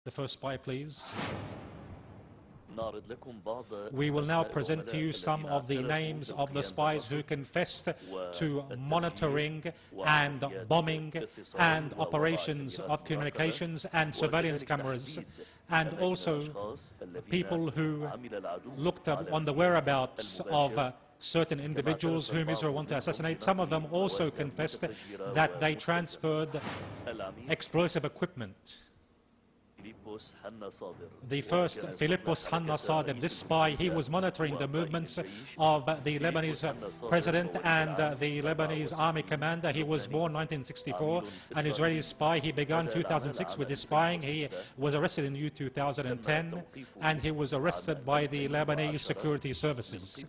The first spy, please. We will now present to you some of the names of the spies who confessed to monitoring and bombing and operations of communications and surveillance cameras, and also people who looked up on the whereabouts of certain individuals whom Israel wanted to assassinate. Some of them also confessed that they transferred explosive equipment. The first, Philippos Hanna Sadir, this spy, he was monitoring the movements of the Lebanese president and the Lebanese army commander. He was born 1964, an Israeli spy. He began 2006 with his spying. He was arrested in 2010, and he was arrested by the Lebanese security services.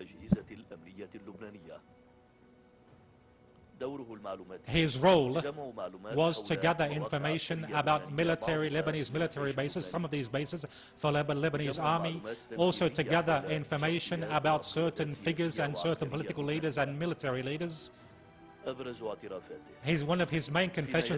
His role was to gather information about Lebanese military bases, some of these bases for Lebanese army, also to gather information about certain figures and certain political leaders and military leaders. One of his main confessions,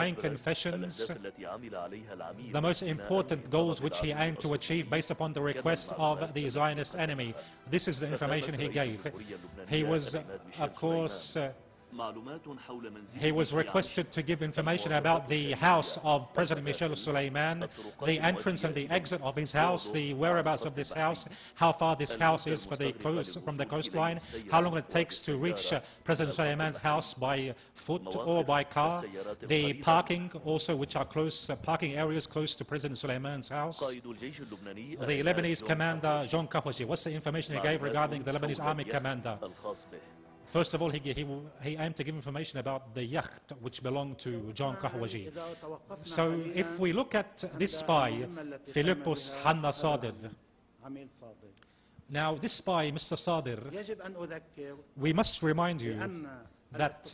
the most important goals which he aimed to achieve based upon the request of the Zionist enemy. This is the information he gave. He was, of course, he was requested to give information about the house of President Michel Suleiman, the entrance and the exit of his house, the whereabouts of this house, how far this house is from the coastline, how long it takes to reach President Suleiman's house by foot or by car, the parking also, which are close, parking areas close to President Suleiman's house. The Lebanese commander, Jean Kahwaji, what's the information he gave regarding the Lebanese army commander? First of all, he aimed to give information about the yacht which belonged to John Kahwaji. So if we look at this spy, Philippos Hanna Sadir. Now this spy, Mr. Sadir, we must remind you that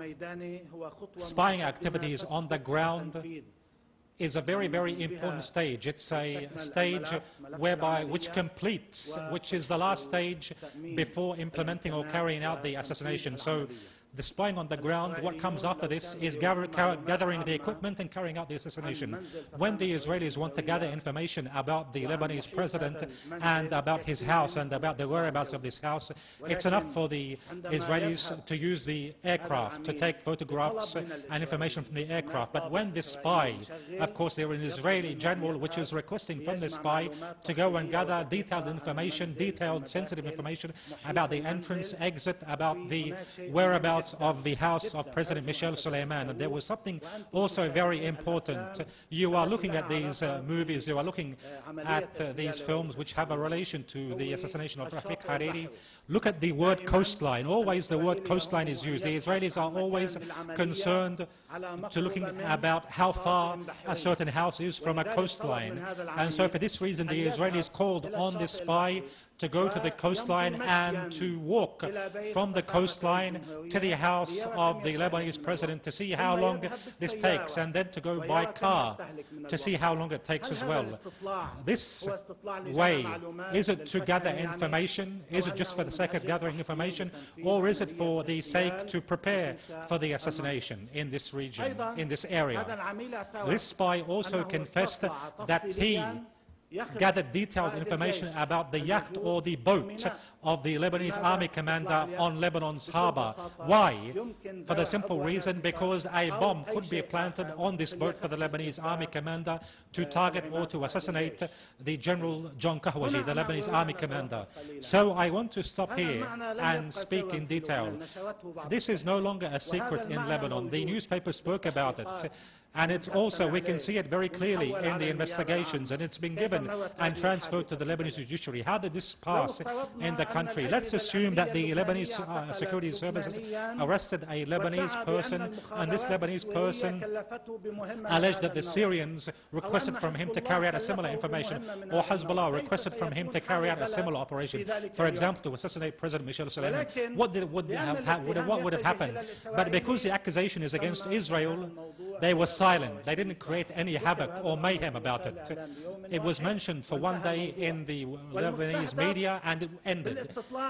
spying activities on the ground is a very, very important stage. It's a stage which is the last stage before implementing or carrying out the assassination. So the spying on the ground, what comes after this is gathering the equipment and carrying out the assassination. When the Israelis want to gather information about the Lebanese president and about his house and about the whereabouts of this house, it's enough for the Israelis to use the aircraft, to take photographs and information from the aircraft. But when this spy, of course, there is an Israeli general which is requesting from the spy to go and gather detailed information, detailed sensitive information about the entrance, exit, about the whereabouts of the house of President Michel Suleiman. And there was something also very important. You are looking at these movies, you are looking at these films which have a relation to the assassination of Rafik Hariri. Look at the word coastline. Always the word coastline is used. The Israelis are always concerned to looking about how far a certain house is from a coastline. And so for this reason, the Israelis called on this spy to go to the coastline and to walk from the coastline to the house of the Lebanese president to see how long this takes, and then to go by car to see how long it takes as well. This way, is it to gather information? Is it just for the sake of gathering information? Or is it for the sake to prepare for the assassination in this region, in this area? This spy also confessed that he gathered detailed information about the yacht or the boat of the Lebanese army commander on Lebanon's harbor. Why? For the simple reason because a bomb could be planted on this boat for the Lebanese army commander to target or to assassinate the General John Kahwaji, the Lebanese army commander. So I want to stop here and speak in detail. This is no longer a secret in Lebanon. The newspaper spoke about it. And it's also, we can see it very clearly in the investigations, and it's been given and transferred to the Lebanese judiciary. How did this pass in the country? Let's assume that the Lebanese security services arrested a Lebanese person, and this Lebanese person alleged that the Syrians requested from him to carry out a similar information, or Hezbollah requested from him to carry out a similar operation, for example, to assassinate President Michel Suleiman. What would have happened? But because the accusation is against Israel, they were silent. They didn't create any havoc or mayhem about it. It was mentioned for one day in the Lebanese media and it ended.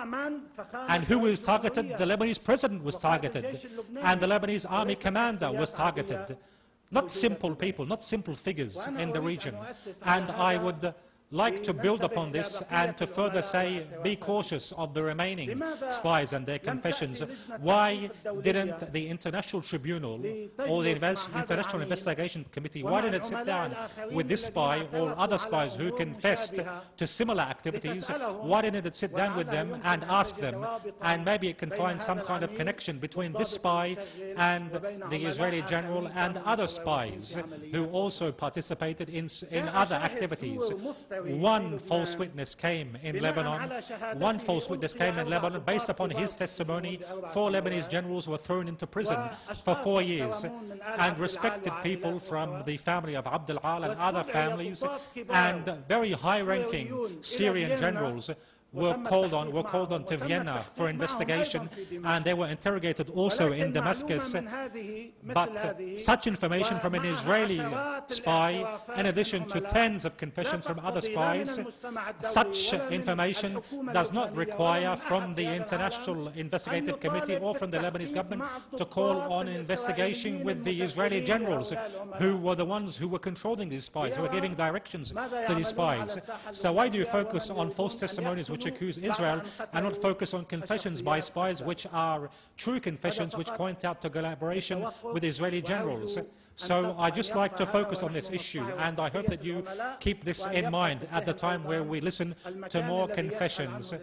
And who was targeted? The Lebanese president was targeted. And the Lebanese army commander was targeted. not simple people, not simple figures in the region. And I would like to build upon this and to further say, be cautious of the remaining spies and their confessions. Why didn't the International Tribunal or the International Investigation Committee, why didn't it sit down with this spy or other spies who confessed to similar activities? Why didn't it sit down with them and ask them, and maybe it can find some kind of connection between this spy and the Israeli general and other spies who also participated in other activities? One false witness came in Lebanon. One false witness came in Lebanon. Based upon his testimony, 4 Lebanese generals were thrown into prison for 4 years, and respected people from the family of Abd al-Al and other families, and very high-ranking Syrian generals were called on to Vienna for investigation, and they were interrogated also in Damascus. But such information from an Israeli spy, in addition to tens of confessions from other spies, such information does not require from the International Investigative Committee or from the Lebanese government to call on an investigation with the Israeli generals, who were the ones who were controlling these spies, who were giving directions to these spies. So why do you focus on false testimonies which accuse Israel and not focus on confessions by spies which are true confessions which point out to collaboration with Israeli generals? So I just like to focus on this issue, and I hope that you keep this in mind at the time where we listen to more confessions.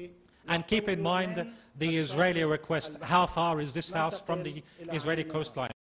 And keep in mind the Israeli request. How far is this house from the Israeli coastline?